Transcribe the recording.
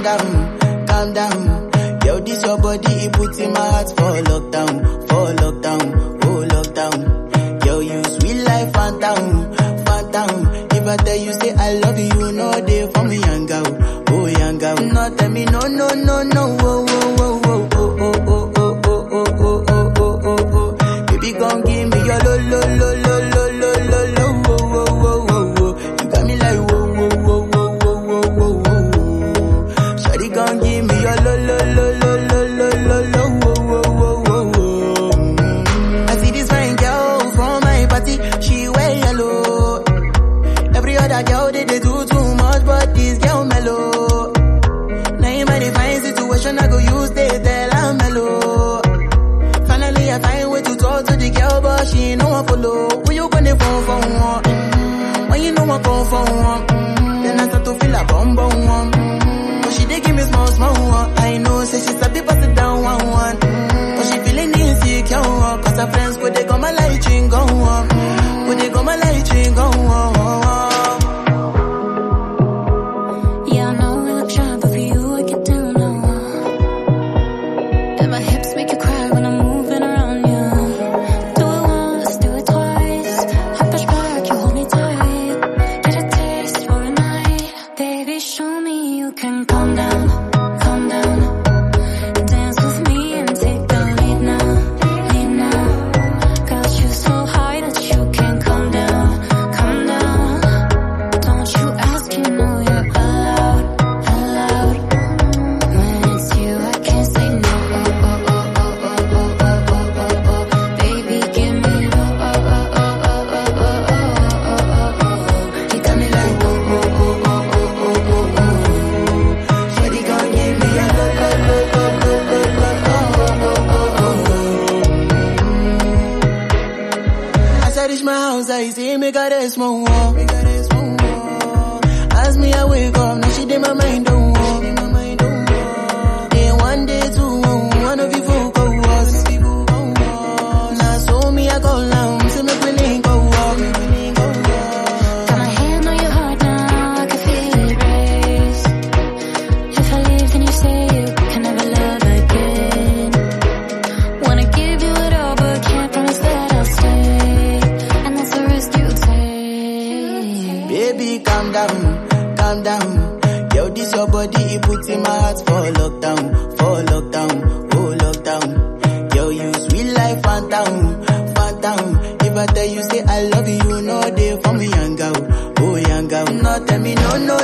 calm down. Yo, this your body, it puts in my heart for lockdown, oh lockdown. Yo, you sweet life, phantom. If I tell you say I love you, you know they for me, young girl, oh young girl. No, tell me no, oh, oh. Baby, come give me your lo. You got me like whoa. Shawty, come give me your lo. I see this fine girl from my party, she wear yellow. Every other girl they do too much, but this girl mellow. Now in my divine situation, I go use they tell I'm mellow. Finally, I find way to talk to the girl, but she ain't no one follow. Who you gonna phone for one? When you know I come for one, then I start to feel a bum one. But she dey give me small one. I know, say she's a bit busted down one. But she feeling insecure, cause her friends go they go my light ring go on. Go they go my light ring go on. Yeah, I know we look shy, but for you I get down low. And my hips make you cry when I'm moving around you. Do it once, do it twice. I push back, you hold me tight. Get a taste for a night. Baby, show me you can calm down. Dance with me and take the lead now. Got you so high that you can't calm down. Don't you ask, you know you're allowed. When it's you, I can't say no. Baby, give me you got me like Shawty, gon' give me a As I reach my house, I see me got a small wall. As me I wake up, now she did my mind don't walk. Day one, day two, one of you folk go was. Now so me I go down, see me willing go walk. got my hand on your heart now, I can feel it race. If I leave, then you say you can never love again. Wanna give you it all, but can't promise that I'll stay. And that's the risk you take. Baby, calm down. Yo, this your body, it puts in my heart for lockdown, oh lockdown. Yo, you sweet life, phantom. If I tell you say I love you, you know they for me, young girl, oh young girl. No, tell me no,